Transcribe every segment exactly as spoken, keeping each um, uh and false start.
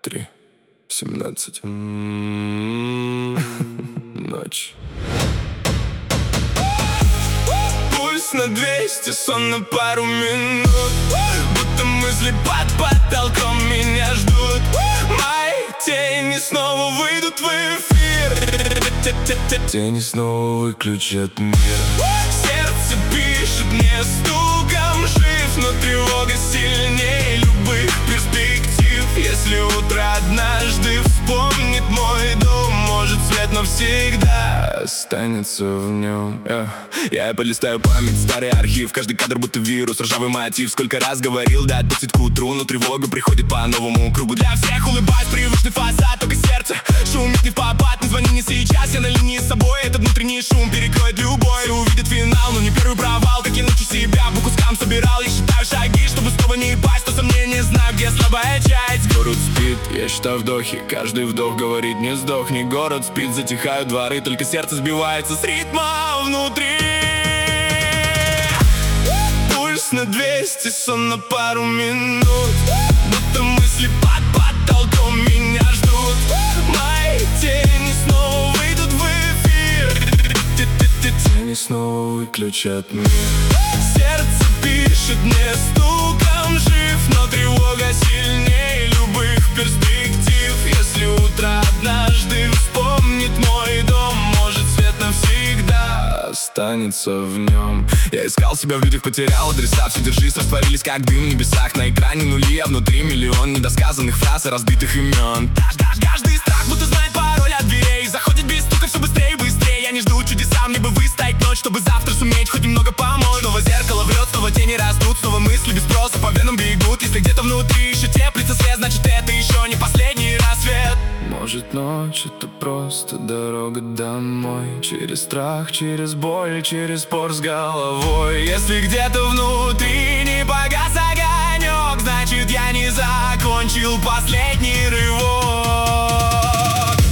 три, семнадцать. Ночь. Пульс на двести, сон на пару минут. Будто мысли под потолком меня ждут. Мои тени снова выйдут в эфир. Тени снова выключат мир. Сердце пишет мне стуком, жив, но тревога сильнее любых перспектив. Если утро однажды вспомнит мой дом, может свет навсегда останется в нем. yeah. Я полистаю память, старый архив. Каждый кадр будто вирус, ржавый мотив. Сколько раз говорил, да, отпустить к утру, но тревога приходит по новому кругу. Для всех улыбаюсь, привычный фасад, только сердце шумит не в попад. Не звони не сейчас, я на линии с собой. Этот внутренний шум перекроет любой. Увидит финал, но не первый провал. Как я научу себя, по кускам собирал. Я считаю шаги, чтобы снова не пасть. То сомнения, знаю, где слабая часть. Город спит, я считаю вдохи. Каждый вдох говорит, не сдохни. Город спит, затихают дворы. Только сердце сбивается с ритма внутри. Пульс на двести, сон на пару минут. Будто мысли под потолком меня ждут. Мои тени снова выйдут в эфир. Тени снова выключат мир. Сердце пишет мне стуком, жив, но тревога сильнее любых перспектив. Если утро однажды вспомнит мой дом, может свет навсегда останется в нем. Я искал себя в людях, потерял адреса. Все держись, растворились как дым в небесах. На экране нули, а внутри миллион недосказанных фраз и разбитых имен. Каждый страх будто знает пароль от дверей. Заходит без стука, все быстрее и быстрее. Я не жду чудеса, мне бы выстоять ночь, чтобы завтра суметь хоть немного помочь. Снова зеркало врет, снова тени растут. Снова мысли без спроса по венам бегут. Если где-то внутри еще теплится свет, значит это еще не последний рассвет. Может, ночь — это просто дорога домой. Через страх, через боль, через спор с головой. Если где-то внутри не погас огонек, значит я не закончил последний рывок.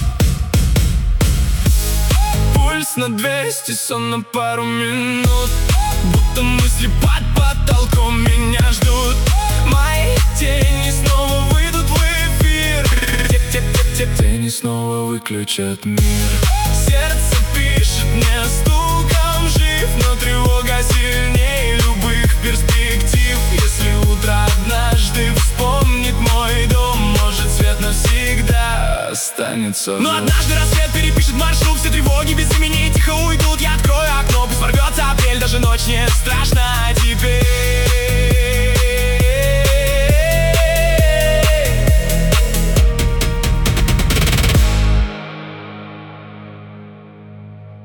Пульс на двести, сон на пару минут. Будто мысли под потолком меня ждут. Мои тени снова выйдут в эфир. Тени снова выключат мир. Сердце пишет мне стуком, жив, но тревога сильнее любых перспектив. Если утро однажды вспомнит мой дом, может свет навсегда останется. Но однажды рассвет перепишет маршрут. Все тревоги без имени тихо уйдут. Я открою окно, пусть ворвется апрель, даже ночь не страшна теперь.